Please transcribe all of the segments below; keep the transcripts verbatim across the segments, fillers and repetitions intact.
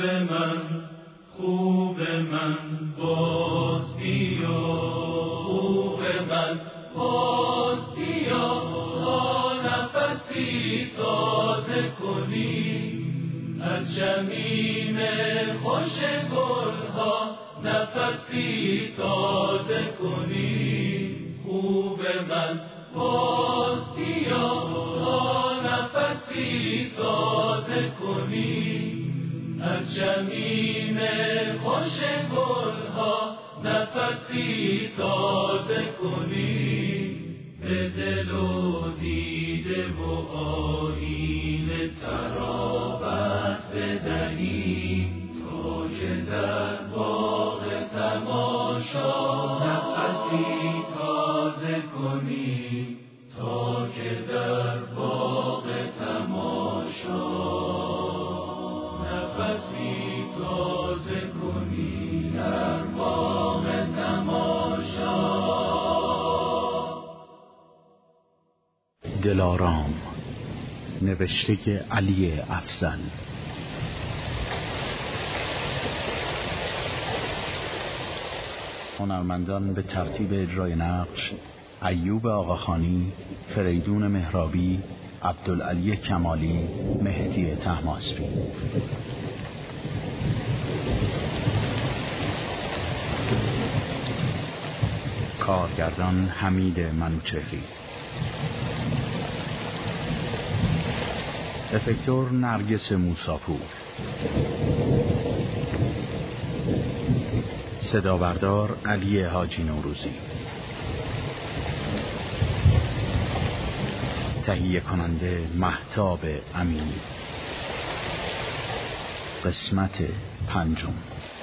من خوب من باز بیا، خوب من باز بیا، تا نفسی تازه کنی از شمیم خوش گلها، نفسی تازه کنی. خوب من باز بیا، تا نفسی تازه کنی از شمیم خوش گلها، نفسی تازه کنی. به دل و دیده و آیینه ترابت بدهی، تا که در باغ تماشا نفسی تازه کنی، تا که در باغ تماشا نفسی تازه کنی، در باغ تماشا. دلارام، نوشته علی افضل. هنرمندان به ترتیب اجرای نقش: ایوب آقاخانی، فریدون مهرابی، عبدالعلی کمالی، مهدی طهماسبی. کارگردان حمید منوچهری. افکتور نرگس موساپور. صدابردار علی حاجی نوروزی. تهیه کننده مهتاب امینی. قسمت پنجم.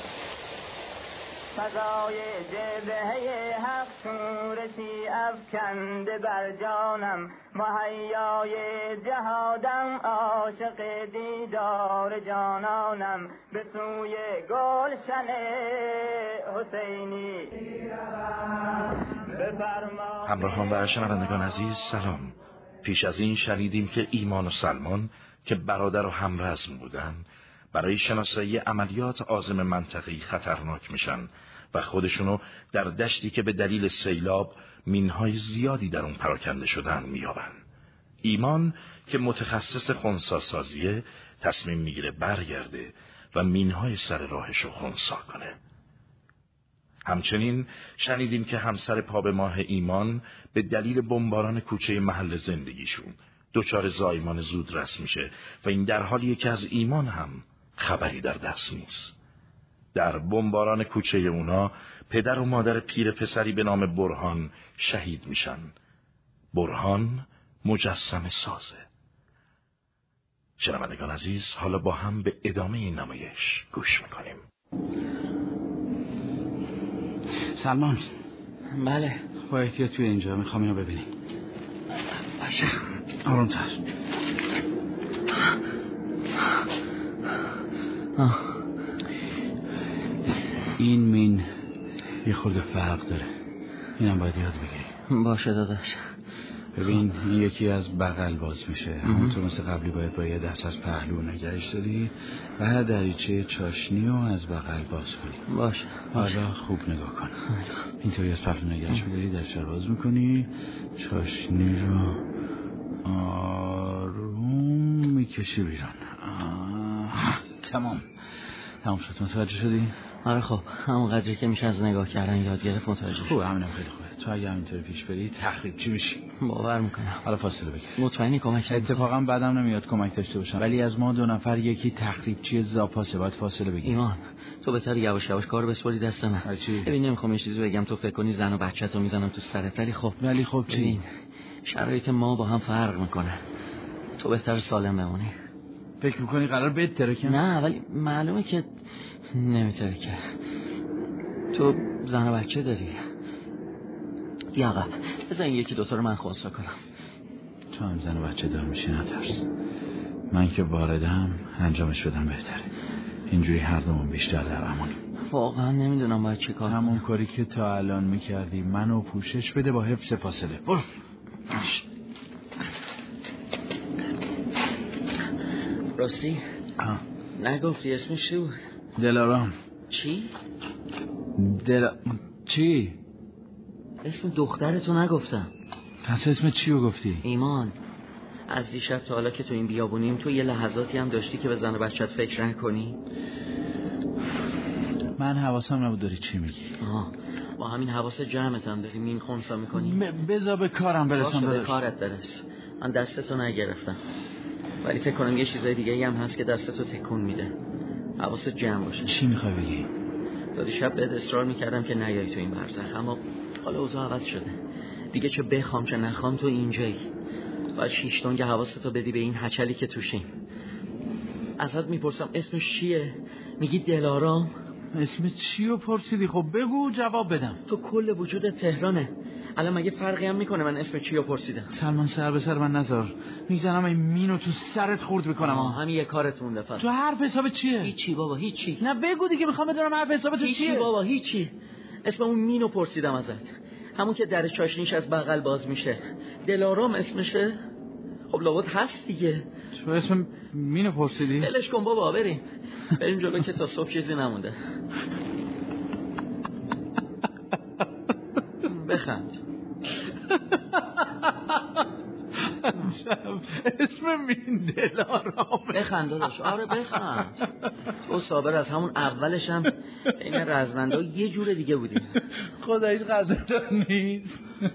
فضای جبهه حق شورشی افکنده بر جانم، مهیای جهادم عاشق دیدار جانانم، به سوی گلشن حسینی بفرما. همراهان و شنوندگان عزیز سلام. پیش از این شنیدیم که ایمان و سلمان که برادر و همرزم بودن، برای شناسایی عملیات عازم منطقه‌ای خطرناک میشن و خودشونو در دشتی که به دلیل سیلاب مینهای زیادی در اون پراکنده شدن میابن. ایمان که متخصص خنثی‌سازیه تصمیم میگیره برگرده و مینهای سر راهشو خنثی کنه. همچنین شنیدیم که همسر پا به ماه ایمان به دلیل بمباران کوچه محل زندگیشون دچار زایمان زودرس میشه و این در حالیه که از ایمان هم خبری در دست نیست. در بمباران کوچه اونا پدر و مادر پیر پسری به نام برهان شهید میشن. برهان مجسمه سازه. شنوندگان عزیز، حالا با هم به ادامه این نمایش گوش میکنیم. سلمان. بله. با احتیاط توی اینجا، میخوام اینو ببینیم. باشه. آرومتر. این مین یه خورده فرق داره، اینم باید یاد بگیری. باشه داداش. ببین این یکی از بغل باز میشه، همونطور مثل قبلی باید با یه دست از پهلو نگرش داری و هر دریچه چاشنی رو از بغل باز کنی. باشه. حالا خوب نگاه کن. اینطوری از پهلو نگرش میداری، دریچه رو باز میکنی، چاشنی رو آروم میکشی بیرون. تمام تمام شد. متوجه شدی؟ آره خب همون قدری که میشه از نگاه کردن یاد گرفت متوجه. خوبه، همینم خیلی خوبه. تو اگه همینطوری پیش بری تخریب چی میشی؟ باور میکنم. حالا فاصله بگیر. مطمئنی کمک اتفاقا بعدم نمیاد کمک داشته باشم، ولی از ما دو نفر یکی تخریب چی زاپاسه، باید فاصله بگیر. ایمان تو بهتر یواش یواش کارو بسپاری دست من. ببین نمیخوام یه چیزی بگم تو فکر کنی زن و بچه‌تو میزنم تو سرت، ولی خب ولی خب چی؟ شرایط ما با هم فرق میکنه. تو بهتر سالم بمونی. فکر میکنی قرار بهتره؟ نه ولی معلومه که نمیتره که. تو زن و بچه داری. بیا عقب بزن یکی دوتا رو من خونسا کنم. تو هم زن و بچه دار میشی، نترس. من که واردم انجامش بدم بهتره. اینجوری هر دومون بیشتر در امانیم. واقعا نمیدونم باید چه کار. همون کاری که تا الان میکردی، منو پوشش بده با حفظ فاصله. برو. راستی نگفتی اسمش چی بود؟ دلارام. چی؟ دل... چی؟ اسم دخترتو نگفتم. پس اسم چی رو گفتی؟ ایمان. از دیشب تا حالا که تو این بیابونیم تو یه لحظاتی هم داشتی که به زن و بچت فکر نکنی؟ من حواسم نبود داری چی میگی. آه. با همین حواس جمعت هم داری مین خونسا میکنی؟ م... بذار به کارم برسم. باشه به کارت برس. من دستتو نگرفتم، ولی فکر کنم یه چیزای دیگه هم هست که دستتو تکون میده. حواست جمع باشه. چی میخوای بگی؟ تا دیشب بهت اصرار میکردم که نیای تو این برزخ، اما حالا اوضاع عوض شده دیگه. چه بخوام چه نخوام تو اینجایی. باید شیش تنگ حواستو بدی به این هچلی که توشیم. ازت میپرسم اسمش چیه؟ میگی دلارام. اسم چی رو پرسیدی؟ خب بگو جواب بدم. تو کل وجود تهرانه. الان مگه فرقی هم میکنه من اسم چی رو پرسیدم؟ سلمان سر به سر من نذار. میزنم این مینو تو سرت خورد میکنم. همین یه کارت مونده فقط. تو حرف حساب چیه؟ هیچی بابا هیچی. نه بگو دیگه، میخوام بدونم حرف حساب تو چیه. هیچی بابا هیچی. اسم اون مینو پرسیدم ازت، همون که در چاشنیش از بغل باز میشه. دلارام اسمشه؟ خب لابد هست دیگه. تو اسم مینو پرسیدی؟ بلش کن بابا، بریم بریم جلو که تا صبح چیزی نمونده. بخند. اسم مین دلارام. بخند داداش. آره بخند. تو صابر از همون اولش هم این رزمنده یه جور دیگه بودی. خداییش غذا نیست.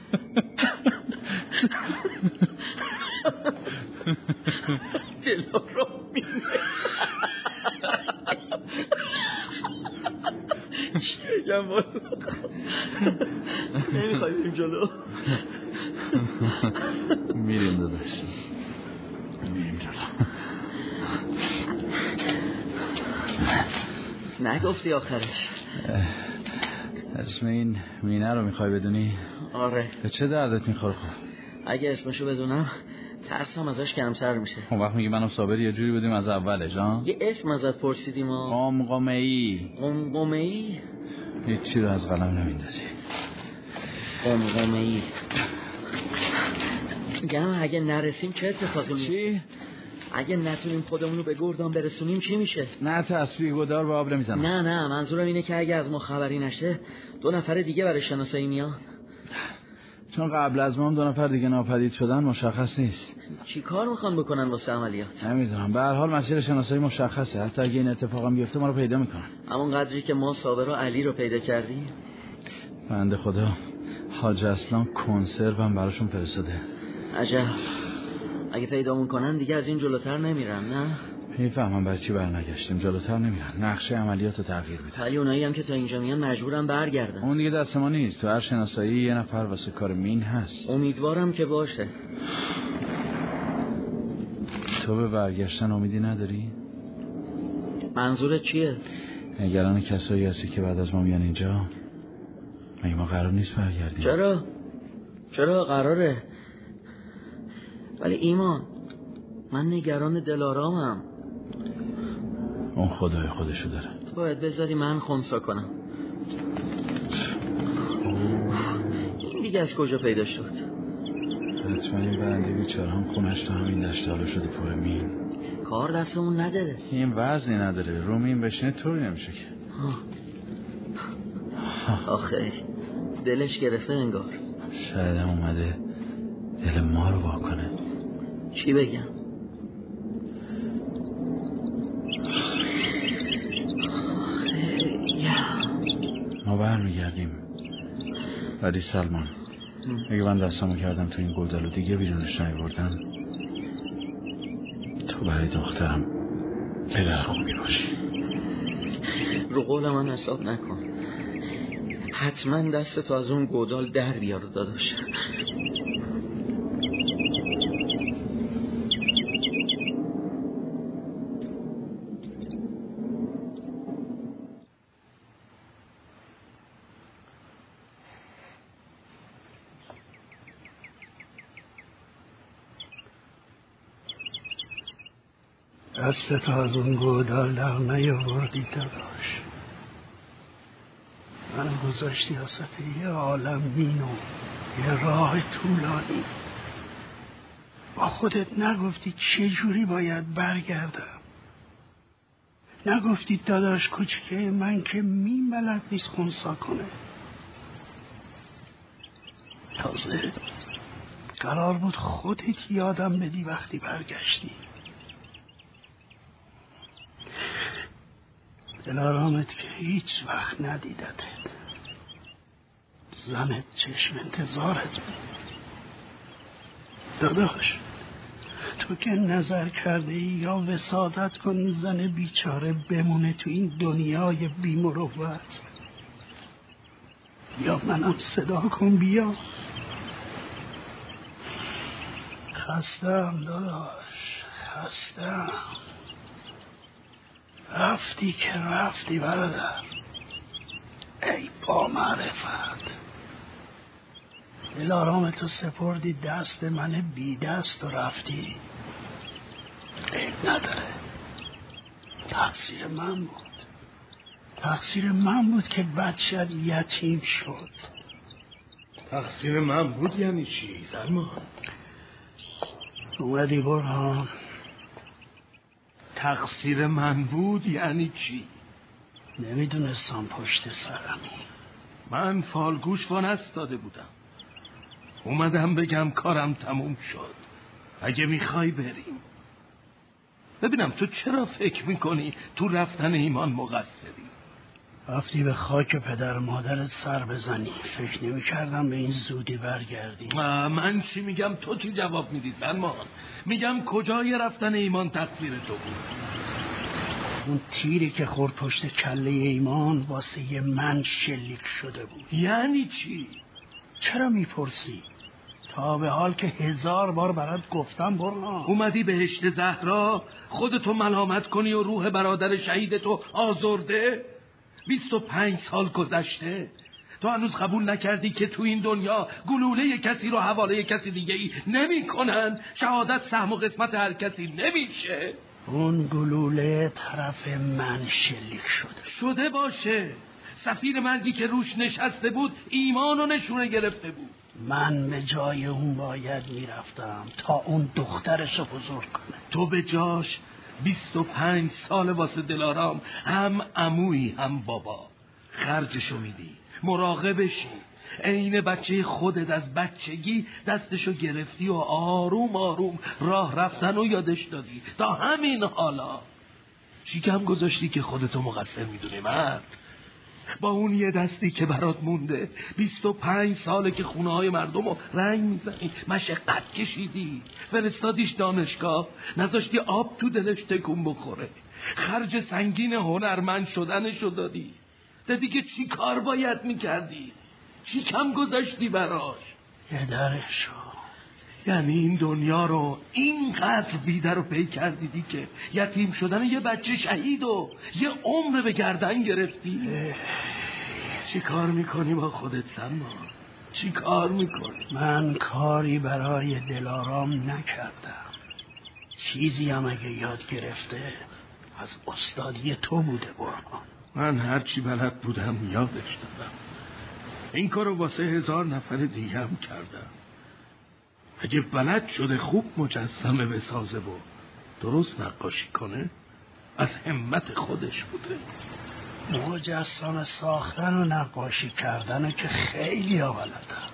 دلارام مینه. چی بگم بالا؟ نمیخوای بریم جلو؟ میریم داداش، میریم جلو. نگفتی آخرش؟ اسم این مینه رو میخوای بدونی؟ آره. به چه دردت میخوره؟ خب اگه اسمشو بدونم ترسم ازش کمتر میشه. اون وقت میگی منو صابر یه جوری بودیم از اولش ها؟ یه اسم ازت پرسیدیم ها. قمقمه‌ای. قمقمه‌ای؟ هیچی رو از قلم نمیندازی. قمقمه‌ای. میگم اگه نرسیم چه اتفاقی میفته؟ چی؟ اگه نتونیم خودمونو به گردان برسونیم چی میشه؟ نه تسبیح گدار به آب نمیزنم. نه نه منظورم اینه که اگه از ما خبری نشه دو نفر دیگه برای شناسایی میان. چون قبل از ما هم دو نفر دیگه ناپدید شدن مشخص نیست. چی کار میخوان بکنن واسه عملیات؟ نمیدونم، به هر حال مسیر شناسایی مشخصه. حتی اگه این اتفاق هم بیفته ما رو پیدا میکنن. همون قدری که ما صابر و علی رو پیدا کردیم. بنده خدا حاج اسلام کنسرو هم براشون فرستاده. عجب. اگه پیدامون کنن دیگه از این جلوتر نمیرن نه؟ میفهمم برای چی برنگشتیم. جلوتر نمیرن، نقشه عملیات رو تغییر میدن. ولی اونایی هم که تا اینجا میان مجبورن برگردن. اون دیگه دست ما نیست. تو هر شناسایی یه نفر واسه کار مین هست. امیدوارم که باشه. تو به برگشتن امیدی نداری؟ منظورت چیه؟ نگران کسایی هستی که بعد از ما میان اینجا؟ مگه ما قرار نیست برگردیم؟ چرا؟ چرا قراره؟ ولی ایمان من نگران دلارامم. اون خدای خودشو داره. باید بذاری من خونسا کنم. این دیگه از کجا پیدا شد؟ حتما این برنده بیچاره هم خونش تا همین دشت حالا شده پر مین. کار دستمون نداره. این وزنی نداره. رو مین بشینه طوری نمیشه که. آخه دلش گرفته انگار. شاید هم اومده دل ما رو واکنه. چی بگم؟ ما برمیگردیم. ولی سلمان اگه من دستمو کردم تو این گودال و دیگه بیرونش نیاوردم، تو برای دخترم پدر خوبی باشی. رو قول من حساب نکن. حتما دستتو از اون گودال در بیار داداش. دستت از اون گودال در نیاوردی داداش. من گذاشتی وسط یه عالم مین و یه راه طولانی. با خودت نگفتی چه جوری باید برگردم. نگفتید داداش کوچیکه من که مین بلد نیست خونسا کنه. تازه قرار بود خودت یادم بدی وقتی برگشتی. دلارامت که هیچ وقت ندیدتت. زنت چشم انتظارت بود. داداش تو که نظر کرده ای یا وساطت کنی زن بیچاره بمونه تو این دنیای بی‌مروت، یا منم صدا کن بیا. خستم داداش، خستم. رفتی که رفتی برادر، ای با معرفت. دلارام تو سپردی دست من بی دست و رفتی. عیب نداره، تقصیر من بود. تقصیر من بود که بچت یتیم شد. تقصیر من بود یعنی چی سلمان؟ اومدی برهان. تقصیر من بود یعنی چی؟ نمیدونستم پشت سرمی. من فالگوش وانستاده بودم. اومدم بگم کارم تموم شد، اگه میخوای بریم. ببینم تو چرا فکر میکنی تو رفتن ایمان مقصری؟ رفتی به خاک پدر مادرت سر بزنی. فکر نمی کردم به این زودی برگردی. من چی میگم تو چی جواب میدی سلمان؟ میگم کجای رفتن ایمان تقصیر تو بود؟ اون تیری که خورد پشت کله ایمان واسه من شلیک شده بود. یعنی چی؟ چرا میپرسی؟ تا به حال که هزار بار برات گفتم برهان. اومدی بهشت زهرا خودتو ملامت کنی و روح برادر شهیدتو آزرده؟ بیست و پنج سال گذشته، تو هنوز قبول نکردی که تو این دنیا گلوله کسی رو حواله کسی دیگه ای نمی کنن؟ شهادت سهم و قسمت هر کسی نمیشه؟ اون گلوله طرف من شلیک شده. شده باشه، سفیر مرگی که روش نشسته بود ایمانو نشونه گرفته بود. من به جای اون باید میرفتم تا اون دخترشو بزرگ کنه. تو به جاش بیست و پنج سال واسه دلارام هم عمویی هم بابا خرجشو میدی، مراقبشی. عین بچه خودت از بچگی دستشو گرفتی و آروم آروم راه رفتن و یادش دادی تا همین حالا. چی کم گذاشتی که خودتو مقصر میدونی مرد؟ با اون یه دستی که برات مونده بیست و پنج ساله که خونه های مردم رو رنگ میزنی، مشقت کشیدی، فرستادیش دانشگاه، نذاشتی آب تو دلش تکون بخوره، خرج سنگین هنرمند شدنشو دادی. دادی که چی کار باید میکردی؟ چی کم گذاشتی براش؟ یه درشو. یعنی این دنیا رو اینقدر بیدر و پی کردیدی که یتیم شدن یه بچه شهید و یه عمر به گردن گرفتی؟ چی کار میکنی با خودت سلمان؟ چی کار میکنی؟ من کاری برای دلارام نکردم. چیزی هم اگه یاد گرفته از استادی تو بوده برهان. من هرچی بلد بودم یادش دادم. این کارو واسه هزار نفر دیگه هم کردم. اگه بلد شده خوب مجسمه بسازه و درست نقاشی کنه از همت خودش بوده. مجسمه ساختن و نقاشی کردن که خیلی ها بلدن.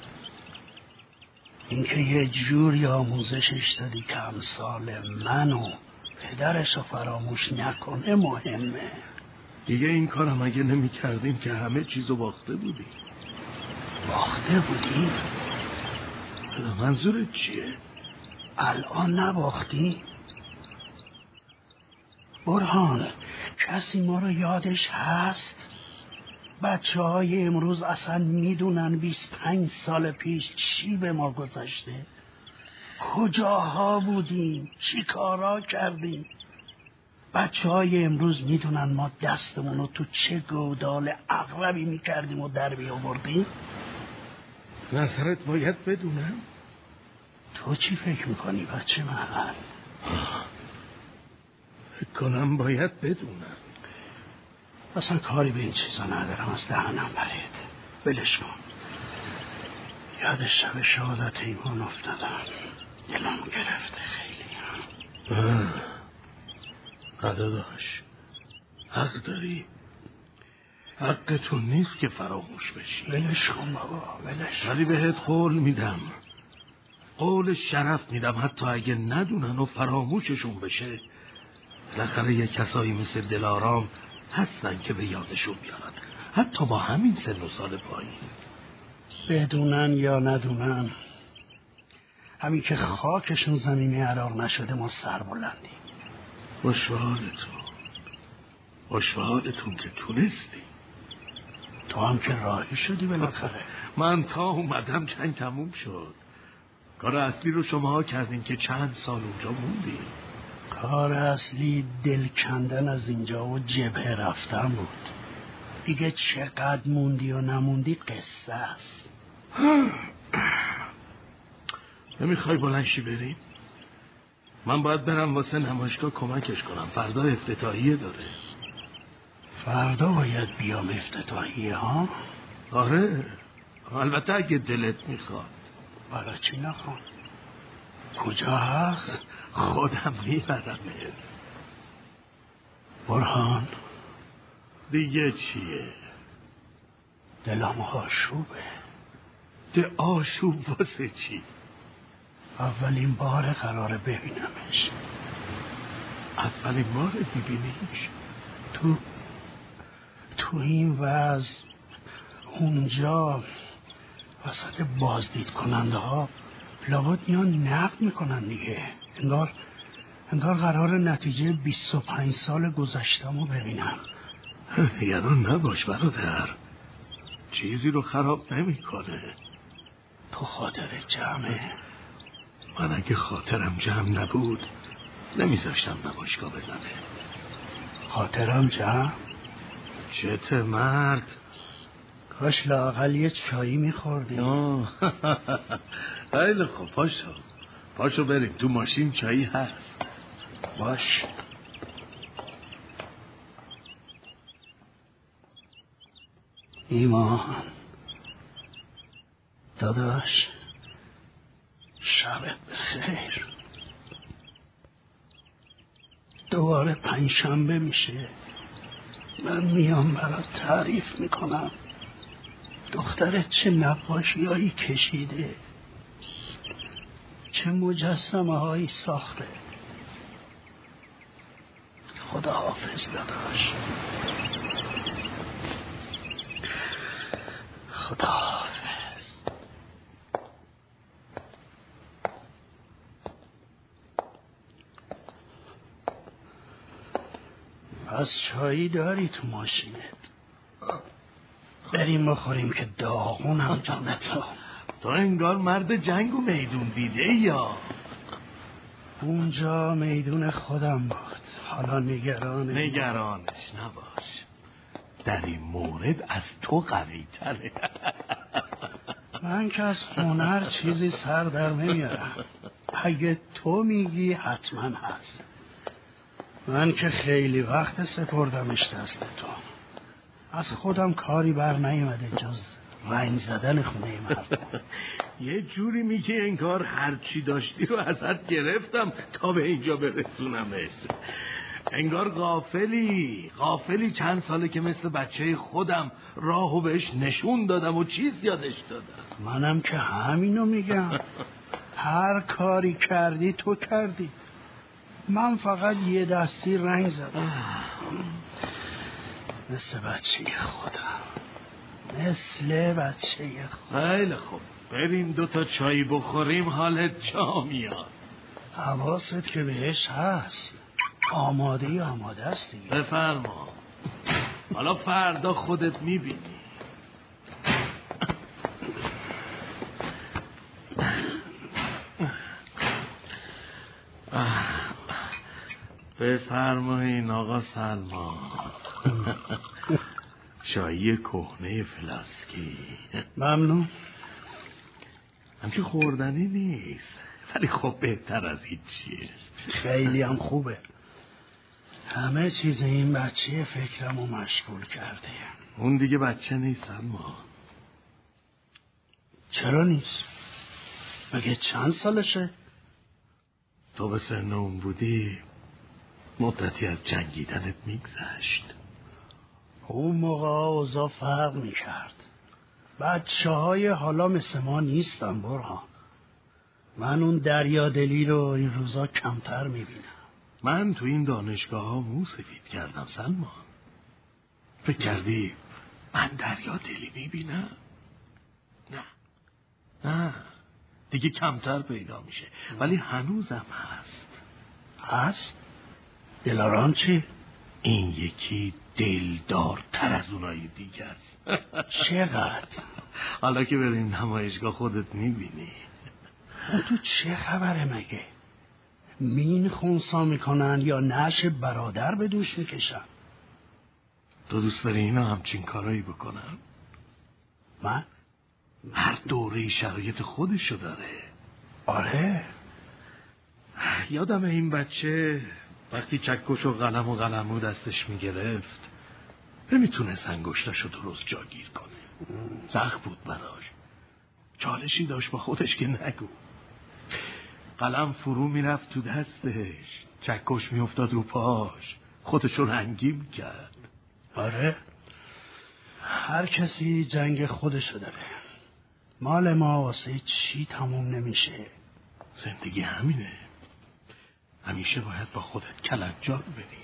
اینکه یه جوری آموزشش دادی که امثال من و پدرش رو فراموش نکنه مهمه. دیگه این کارم اگه نمی کردیم که همه چیزو باخته بودیم. باخته بودیم؟ منظورت چیه؟ الان نباختی؟ برهان کسی ما رو یادش هست؟ بچه های امروز اصلا میدونن بیست پنج سال پیش چی به ما گذشته؟ کجاها بودیم؟ چی کارا کردیم؟ بچه های امروز میدونن ما دستمون رو تو چه گودال عقربی میکردیم و در بیاوردیم؟ نظرت باید بدونم؟ تو چی فکر میکنی بچه من؟ فکر کنم باید بدونم. اصلا کاری به این چیزا ندارم، از دهنم پرید. ولش کن. یاد شب شهادت ایمان افتادم، دلم گرفته خیلی. قداداش حق داری. حقتون نیست که فراموش بشی. ولش کن بابا، ولش. ولی بهت قول میدم، قول شرف میدم، حتی اگه ندونن و فراموششون بشه، بالاخره یه کسایی مثل دلارام هستن که به یادشون بیارن، حتی با همین سن و سال پایین. بدونن یا ندونن، همین که خاکشون زمینی عراق نشده ما سر بلندیم. خوشحالتون خوشحالتون که تونستی. تو هم که راهی شدی بالاخره. من تا اومدم جنگ تموم شد. کار اصلی رو شما کردین که چند سال اونجا موندی. کار اصلی دل کندن از اینجا و جبهه رفتن بود. دیگه چقدر موندی و نموندی قصه است. نمیخوای بلنشی بریم؟ من باید برم واسه نمایشگاه کمکش کنم، فردا افتتاحیه داره. فردا باید بیام افتتاحیه ها؟ آره، البته اگه دلت میخواد. برای چی نخوام؟ کجا هست؟ خودم میبرمت. برهان دیگه چیه؟ دلم آشوبه. ده آشوب واسه چی؟ اولین بار قراره ببینمش. اولین بار میبینیش؟ تو تو این وضع اونجا وسط بازدید کننده ها لابد میان نقد میکنن دیگه. انگار انگار قرار نتیجه بیست و پنج سال گذشتمو ببینم. نگران نباش برادر، چیزی رو خراب نمیکنه. تو خاطر جمعه. من اگه خاطرم جمع نبود نمیذاشتم نمایشگاه بزنه. خاطرم جمع؟ چته مرد؟ کاش لااقل یه چایی میخوردی. خیلی خوب، پاشو پاشو بریم، تو ماشین چایی هست. باش. ایمان داداش، شبت بخیر. دوباره پنجشنبه میشه، من میام برات تعریف میکنم دخترت چه نقاشیایی کشیده، چه مجسمه هایی ساخته. خدا حافظ داداش. خدا حافظ. از چایی داری تو ماشینت؟ بریم بخوریم که داغونم جانتا. تو انگار مرد جنگ و میدون دیده یا؟ اونجا میدون خودم بود، حالا نگران نگرانش نباش، در این مورد از تو قوی تره. من که از هنر چیزی سر در نمیارم. اگه تو میگی حتما هست. من که خیلی وقت سپردمش دست تو. از خودم کاری بر نیومده جز رنگ زدن خونه مردم. یه جوری میگی انگار هرچی داشتی رو ازت گرفتم تا به اینجا برسونمش. انگار غافلی غافلی چند ساله که مثل بچه خودم راهو بهش نشون دادم و چیز یادش دادم. منم که همینو میگم. هر کاری کردی تو کردی، من فقط یه دستی رنگ زدم. مثل بچه خودم، مثل بچه خودم. خیلی خوب، بریم دوتا چایی بخوریم، حالت جا میاد. حواست که بهش هست. آماده ای آماده است دیگه. بفرما، حالا فردا خودت میبینی. بفرمایین آقا سلمان. چایی کهنه فلاسکی. ممنون. همچه خوردنی نیست، ولی خب بهتر از هیچیه. خیلی هم خوبه. همه چیز این بچه فکرمو مشغول کرده. اون دیگه بچه نیست سلمان. چرا نیست؟ مگه چند سالشه؟ تو به سن اون بودی مدتی از جنگیدنت میگذشت. اون موقع اوضاع فرق میکرد. بچه های حالا مثل ما نیستن برهان. من اون دریادلی رو این روزا کمتر میبینم. من تو این دانشگاه ها مو سفید کردم سلمان. فکر کردی من دریادلی میبینم؟ نه نه دیگه کمتر پیدا میشه، ولی هنوزم هست. هست؟ دلارام چی؟ این یکی دلدارتر از اونای دیگه است. چقدر؟ حالا که بریم نمایشگاه خودت میبینی. تو چه خبره مگه؟ مین خونسا میکنن یا نعش برادر به دوش میکشن؟ تو دوست داری اینا همچین کارایی بکنن؟ من؟ هر دوره شرایط خودشو داره. آره. یادم این بچه وقتی چکش و قلم و قلمو دستش میگرفت نمیتونست انگشتاشو درست جاگیر کنه. سخت بود براش. چالشی داشت با خودش که نگو. قلم فرو میرفت تو دستش، چکش میافتاد رو پاش، خودشو رنگی کرد. آره، هر کسی جنگ خودشو داره. مال ما واسه چی تموم نمیشه. زندگی همینه، همیشه باید با خودت کلنجار بری.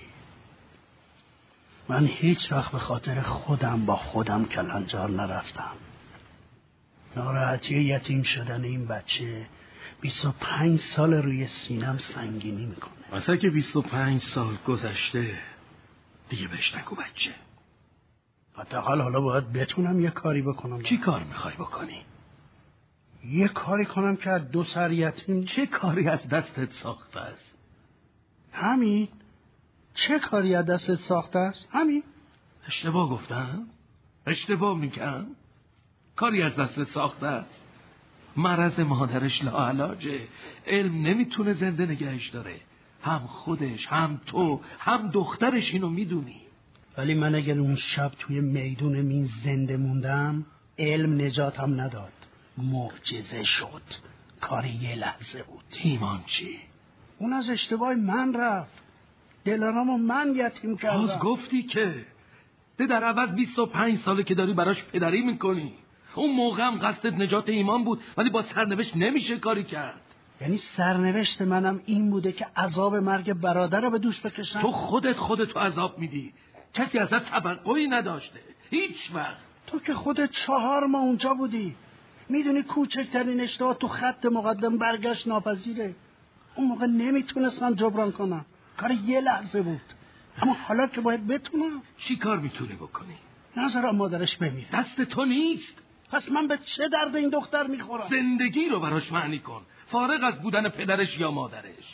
من هیچ وقت به خاطر خودم با خودم کلنجار نرفتم. ناراحتی یتیم شدن این بچه بیست و پنج سال روی سینم سنگینی میکنه. واسه که بیست و پنج سال گذشته دیگه بهش نگو بچه. حداقل حالا باید بتونم یه کاری بکنم. چی کار میخوای بکنی؟ یه کاری کنم که از دو سر یتیم. چه کاری از دستت ساخته است؟ همین. چه کاری از دستت ساخته است؟ همین. اشتباه گفتم؟ اشتباه میگم؟ کاری از دستت ساخته است؟ مرض مادرش لاعلاجه، علم نمیتونه زنده نگهش داره. هم خودش هم تو هم دخترش اینو میدونی. ولی من اگر اون شب توی میدون مین زنده موندم علم نجاتم نداد. معجزه شد. کاری یه لحظه بود. ایمان چی؟ اون از اشتباه من رفت. دلارامو من یتیم کردم. باز گفتی که ده در عوض بیست و پنج ساله که داری براش پدری میکنی. اون موقع هم قصدت نجات ایمان بود، ولی با سرنوشت نمیشه کاری کرد. یعنی سرنوشت منم این بوده که عذاب مرگ برادر رو به دوش بکشم؟ تو خودت خودتو عذاب میدی. کسی ازت توقعی نداشته هیچ وقت. تو که خودت چهار ماه اونجا بودی، میدونی کوچکترین اشتباه تو خط مقدم برگشت ناپذیره. اون موقع نمیتونستم جبران کنم، کار یه لحظه بود. اما حالا که باید بتونم. چی کار میتونی بکنی؟ نذارم مادرش بمیره. دست تو نیست. پس من به چه درد این دختر میخورم؟ زندگی رو براش معنی کن، فارغ از بودن پدرش یا مادرش.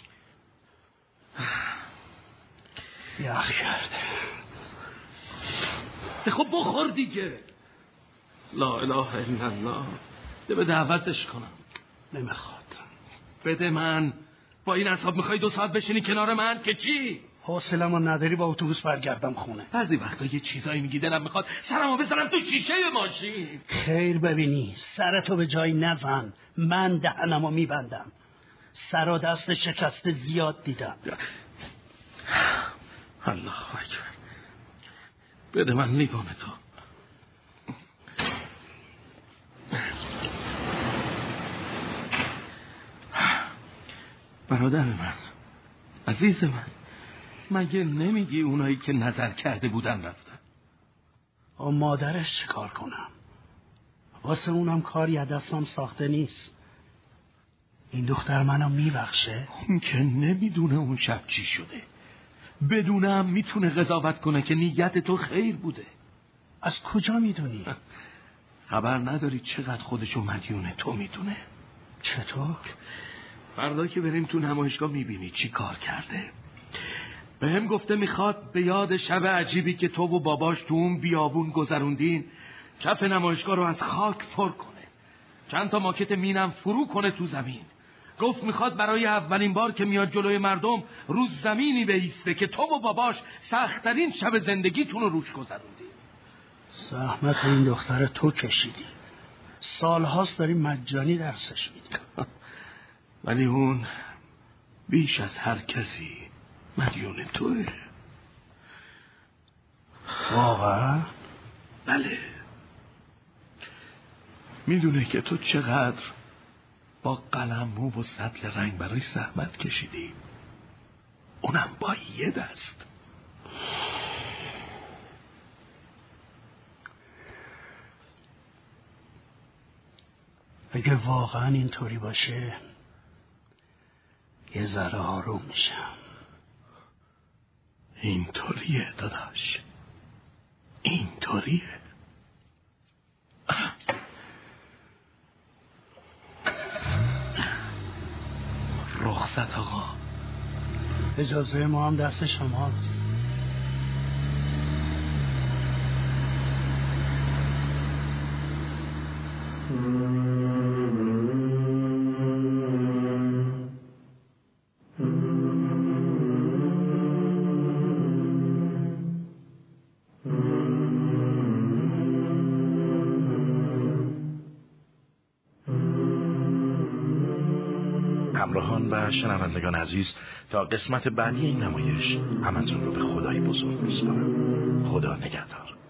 یخ کرده. خب بخور دیگه. لا اله الا الله. ده به دعوتش کنم. نمیخواد. بده من. با این اعصاب میخوای دو ساعت بشینی کنار من که چی؟ حوصله‌مو نداری با اتوبوس برگردم خونه. بعضی وقتا یه چیزایی میگی دلم میخواد سرمو بزنم تو شیشه ماشین. خیر ببینی سرتو به جایی نزن، من دهنمو میبندم. سر و دست شکسته زیاد دیدم. الله اکبر. بده من لیوان تو. برادر من، عزیز من، مگه نمیگی اونایی که نظر کرده بودن رفتن؟ و مادرش چه کار کنم؟ واسه اونم کاری از دستم ساخته نیست. این دختر منو میبخشه؟ اون که نمیدونه اون شب چی شده. بدونم میتونه قضاوت کنه که نیت تو خیر بوده. از کجا میدونی؟ خبر نداری چقدر خودشو مدیون تو میدونه. چطور؟ فردا که بریم تو نمایشگاه میبینی چی کار کرده. به هم گفته میخواد به یاد شب عجیبی که تو و باباش تو اون بیابون گذروندین کف نمایشگاه رو از خاک پر کنه. چند تا ماکت مینم فرو کنه تو زمین. گفت میخواد برای اولین بار که میاد جلوی مردم روز زمینی بیسته که تو و باباش سخت‌ترین شب زندگیتون رو روش گذروندین. زحمت این دختر تو کشیدی. سالهاست داری مجانی درسش میدی. ولی اون بیش از هر کسی مدیون توه. واقعا؟ بله. میدونه که تو چقدر با قلممو و سطل رنگ برای زحمت کشیدی، اونم با یه دست. اگه واقعا اینطوری باشه یه ذره آروم میشم. اینطوریه داداش، اینطوریه. رخصت آقا. اجازه ما هم دست شماست. همراهان و شنوندگان عزیز، تا قسمت بعدی این نمایش همتون رو به خدای بزرگ میسپارم. خدا نگهدار.